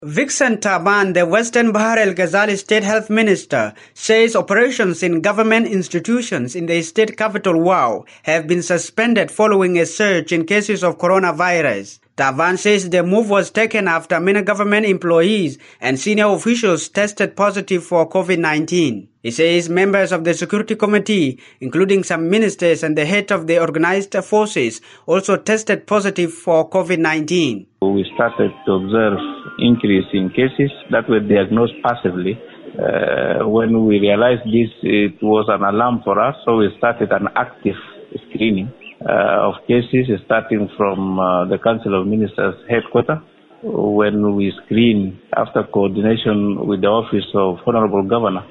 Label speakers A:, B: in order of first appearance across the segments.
A: Vixen Taban, the Western Bahar El Ghazali State Health Minister, says operations in government institutions in the state capital Wau have been suspended following a surge in cases of coronavirus. Taban says the move was taken after many government employees and senior officials tested positive for COVID-19. He says members of the security committee, including some ministers and the head of the organized forces, also tested positive for COVID-19.
B: We started to observe increase in cases that were diagnosed passively. When we realized this, it was an alarm for us, so we started an active screening of cases, starting from the Council of Ministers headquarters. When we screen, after coordination with the Office of Honorable Governor,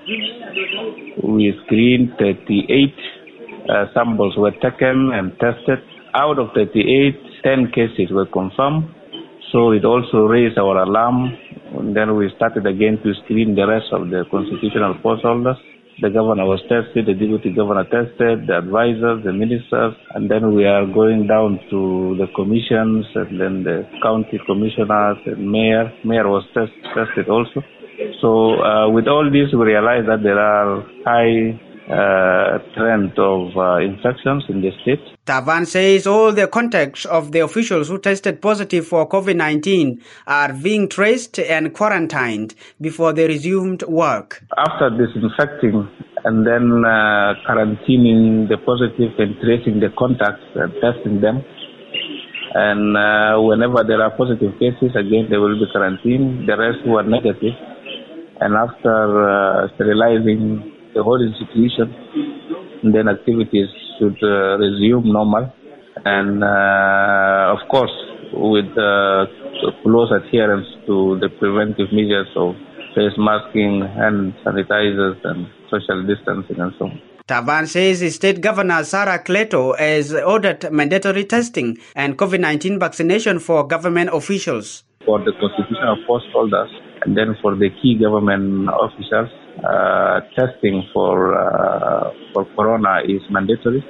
B: we screened 38 samples were taken and tested. Out of 38, 10 cases were confirmed. So it also raised our alarm. And then we started again to screen the rest of the constitutional post holders. The governor was tested, the deputy governor tested, the advisors, the ministers, and then we are going down to the commissions and then the county commissioners and mayor. Mayor was tested also. So with all this, we realize that there are high trend of infections in the state.
A: Taban says all the contacts of the officials who tested positive for COVID-19 are being traced and quarantined before they resumed work.
B: After disinfecting and then quarantining the positive and tracing the contacts and testing them, and whenever there are positive cases, again they will be quarantined. The rest who are negative, and after sterilizing the whole institution, and then activities should resume normal, and of course with close adherence to the preventive measures of face masking, hand sanitizers and social distancing and so on.
A: Taban says State Governor Sarah Cleto has ordered mandatory testing and COVID-19 vaccination for government officials.
B: For the constitutional post holders and then for the key government officials, testing for corona is mandatory.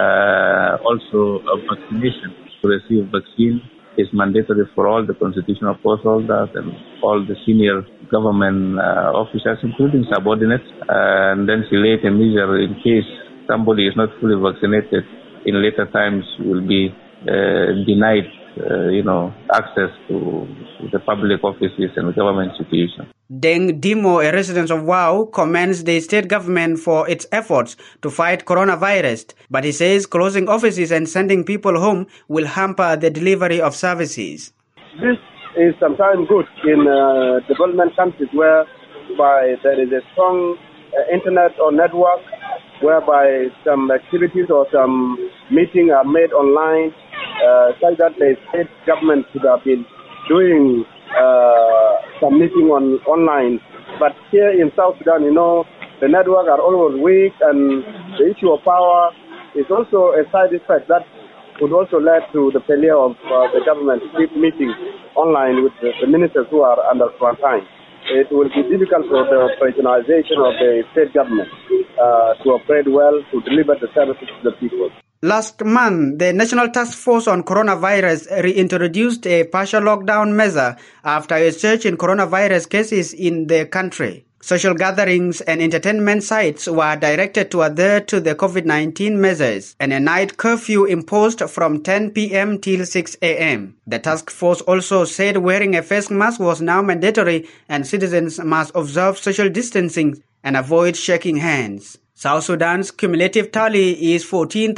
B: Also, vaccination to receive vaccine is mandatory for all the constitutional post holders and all the senior government officials, including subordinates. And then she laid a measure in case somebody is not fully vaccinated in later times will be denied access to the public offices and government institutions.
A: Deng Dimo, a resident of Wau, commends the state government for its efforts to fight coronavirus, but he says closing offices and sending people home will hamper the delivery of services.
C: This is sometimes good in development countries whereby there is a strong internet or network, whereby some activities or some meetings are made online, such that the state government should have been doing some meeting online. But here in South Sudan, the network are always weak, and the issue of power is also a side effect that would also lead to the failure of the government to keep meetings online with the ministers who are under quarantine. It will be difficult for the operationalization of the state government to operate well, to deliver the services to the people.
A: Last month, the National Task Force on Coronavirus reintroduced a partial lockdown measure after a surge in coronavirus cases in the country. Social gatherings and entertainment sites were directed to adhere to the COVID-19 measures, and a night curfew imposed from 10 p.m. till 6 a.m. The task force also said wearing a face mask was now mandatory and citizens must observe social distancing and avoid shaking hands. South Sudan's cumulative tally is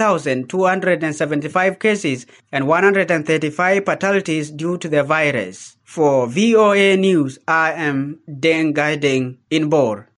A: 14,275 cases and 135 fatalities due to the virus. For VOA News, I am Deng Gaideng in Bor.